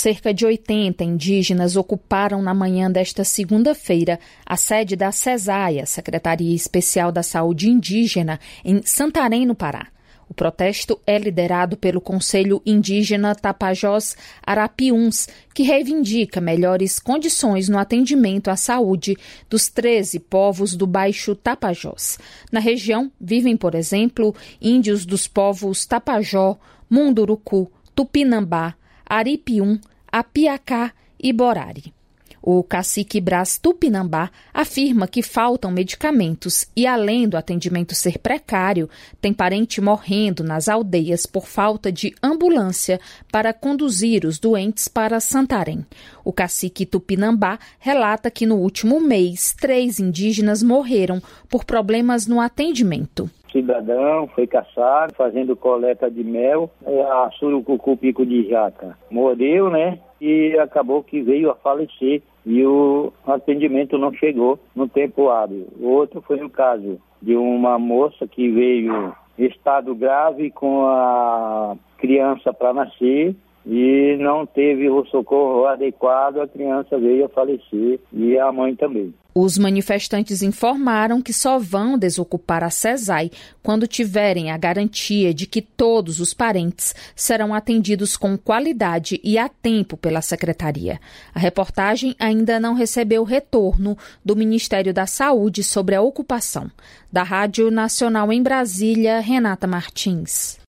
Cerca de 80 indígenas ocuparam na manhã desta segunda-feira a sede da SESAI, Secretaria Especial da Saúde Indígena, em Santarém, no Pará. O protesto é liderado pelo Conselho Indígena Tapajós Arapiuns, que reivindica melhores condições no atendimento à saúde dos 13 povos do Baixo Tapajós. Na região vivem, por exemplo, índios dos povos Tapajó, Munduruku, Tupinambá, Aripium, Apiacá e Borari. O cacique Brás Tupinambá afirma que faltam medicamentos e, além do atendimento ser precário, tem parente morrendo nas aldeias por falta de ambulância para conduzir os doentes para Santarém. O cacique Tupinambá relata que no último mês 3 indígenas morreram por problemas no atendimento. Cidadão foi caçado fazendo coleta de mel, a surucucu pico de jaca morreu, né? E acabou que veio a falecer e o atendimento não chegou no tempo hábil. O outro foi o caso de uma moça que veio em estado grave com a criança para nascer e não teve o socorro adequado, a criança veio a falecer e a mãe também. Os manifestantes informaram que só vão desocupar a SESAI quando tiverem a garantia de que todos os parentes serão atendidos com qualidade e a tempo pela Secretaria. A reportagem ainda não recebeu retorno do Ministério da Saúde sobre a ocupação. Da Rádio Nacional em Brasília, Renata Martins.